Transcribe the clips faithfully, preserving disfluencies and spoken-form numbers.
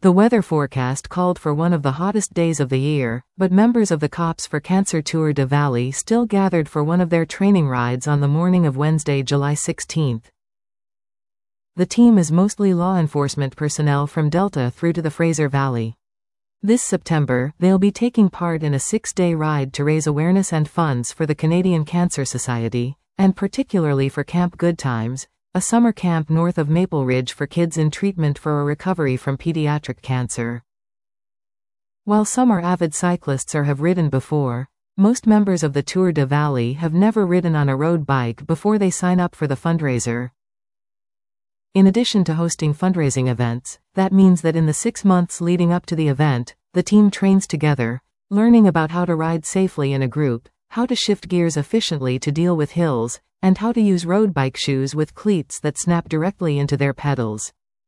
The weather forecast called for one of the hottest days of the year, but members of the Cops for Cancer Tour de Valley still gathered for one of their training rides on the morning of Wednesday, July sixteenth. The team is mostly law enforcement personnel from Delta through to the Fraser Valley. This September, they'll be taking part in a six-day ride to raise awareness and funds for the Canadian Cancer Society, and particularly for Camp Good Times, a summer camp north of Maple Ridge for kids in treatment for a recovery from pediatric cancer. While some are avid cyclists or have ridden before, most members of the Tour de Valley have never ridden on a road bike before they sign up for the fundraiser. In addition to hosting fundraising events, that means that in the six months leading up to the event, the team trains together, learning about how to ride safely in a group, how to shift gears efficiently to deal with hills, and how to use road bike shoes with cleats that snap directly into their pedals.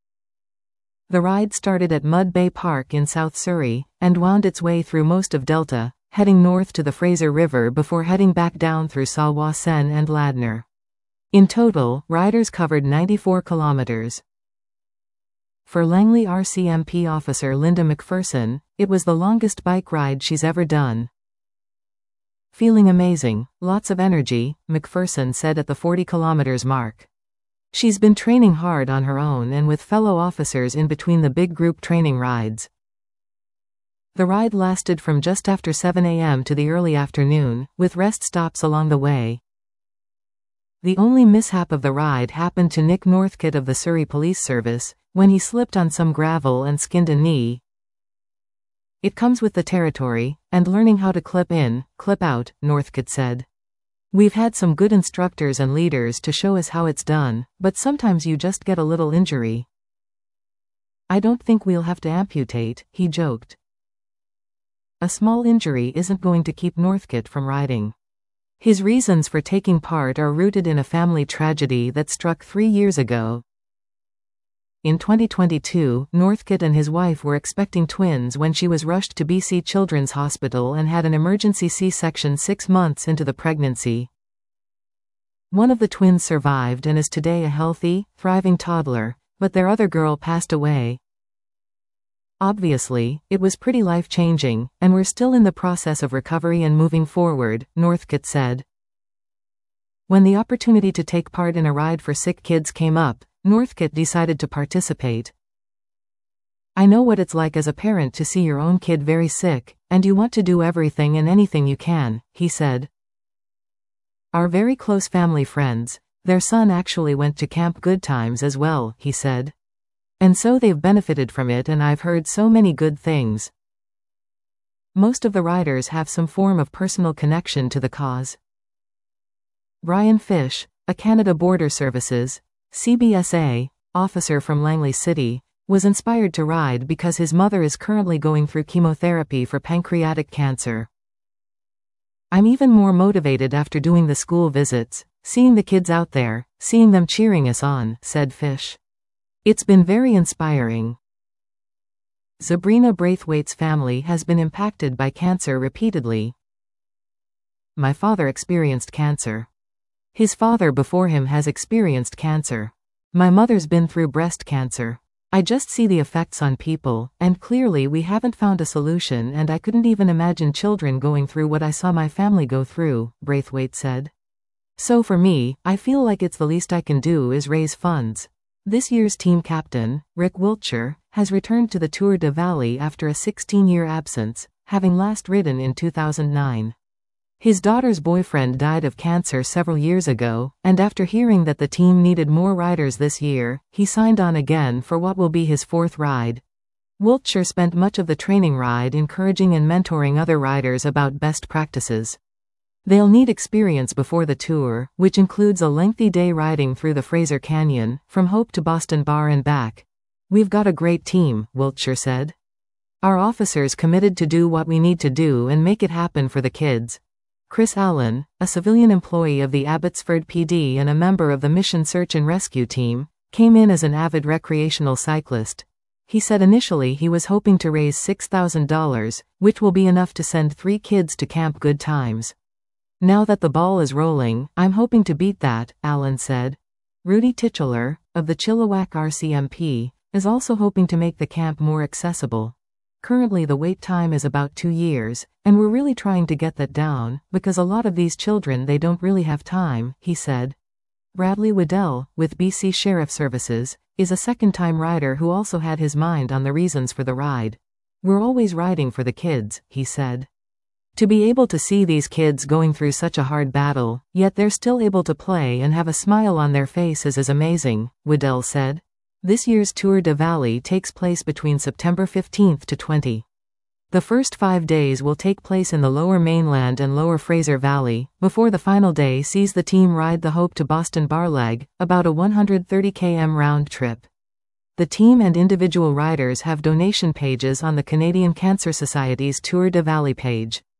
The ride started at Mud Bay Park in South Surrey, and wound its way through most of Delta, heading north to the Fraser River before heading back down through Salwausen and Ladner. In total, riders covered ninety-four kilometers. For Langley R C M P officer Linda McPherson, it was the longest bike ride she's ever done. Feeling amazing, lots of energy, McPherson said at the forty kilometers mark. She's been training hard on her own and with fellow officers in between the big group training rides. The ride lasted from just after seven a m to the early afternoon, with rest stops along the way. The only mishap of the ride happened to Nick Northcott of the Surrey Police Service, when he slipped on some gravel and skinned a knee. It comes with the territory, and learning how to clip in, clip out, Northcott said. We've had some good instructors and leaders to show us how it's done, but sometimes you just get a little injury. I don't think we'll have to amputate, he joked. A small injury isn't going to keep Northcott from riding. His reasons for taking part are rooted in a family tragedy that struck three years ago. In twenty twenty-two, Northcott and his wife were expecting twins when she was rushed to B C Children's Hospital and had an emergency C-section six months into the pregnancy. One of the twins survived and is today a healthy, thriving toddler, but their other girl passed away. Obviously, it was pretty life-changing, and we're still in the process of recovery and moving forward, Northcott said. When the opportunity to take part in a ride for sick kids came up, Northcott decided to participate. I know what it's like as a parent to see your own kid very sick, and you want to do everything and anything you can, he said. Our very close family friends, their son actually went to Camp Good Times as well, he said. And so they've benefited from it and I've heard so many good things. Most of the riders have some form of personal connection to the cause. Brian Fish, a Canada Border Services, C B S A, officer from Langley City, was inspired to ride because his mother is currently going through chemotherapy for pancreatic cancer. I'm even more motivated after doing the school visits, seeing the kids out there, seeing them cheering us on, said Fish. It's been very inspiring. Sabrina Braithwaite's family has been impacted by cancer repeatedly. My father experienced cancer. His father before him has experienced cancer. My mother's been through breast cancer. I just see the effects on people, and clearly we haven't found a solution and I couldn't even imagine children going through what I saw my family go through, Braithwaite said. So for me, I feel like it's the least I can do is raise funds. This year's team captain, Rick Wiltshire, has returned to the Tour de Valley after a sixteen-year absence, having last ridden in two thousand nine. His daughter's boyfriend died of cancer several years ago, and after hearing that the team needed more riders this year, he signed on again for what will be his fourth ride. Wiltshire spent much of the training ride encouraging and mentoring other riders about best practices. They'll need experience before the tour, which includes a lengthy day riding through the Fraser Canyon, from Hope to Boston Bar and back. We've got a great team, Wiltshire said. Our officers committed to do what we need to do and make it happen for the kids. Chris Allen, a civilian employee of the Abbotsford P D and a member of the Mission Search and Rescue Team, came in as an avid recreational cyclist. He said initially he was hoping to raise six thousand dollars, which will be enough to send three kids to Camp Good Times. Now that the ball is rolling, I'm hoping to beat that, Allen said. Rudy Titcheler, of the Chilliwack R C M P, is also hoping to make the camp more accessible. Currently the wait time is about two years, and we're really trying to get that down, because a lot of these children they don't really have time, he said. Bradley Waddell, with B C Sheriff Services, is a second-time rider who also had his mind on the reasons for the ride. We're always riding for the kids, he said. To be able to see these kids going through such a hard battle, yet they're still able to play and have a smile on their faces is amazing, Waddell said. This year's Tour de Valley takes place between September fifteenth to twentieth. The first five days will take place in the Lower Mainland and Lower Fraser Valley, before the final day sees the team ride the Hope to Boston Barleg, about a one hundred thirty kilometer round trip. The team and individual riders have donation pages on the Canadian Cancer Society's Tour de Valley page.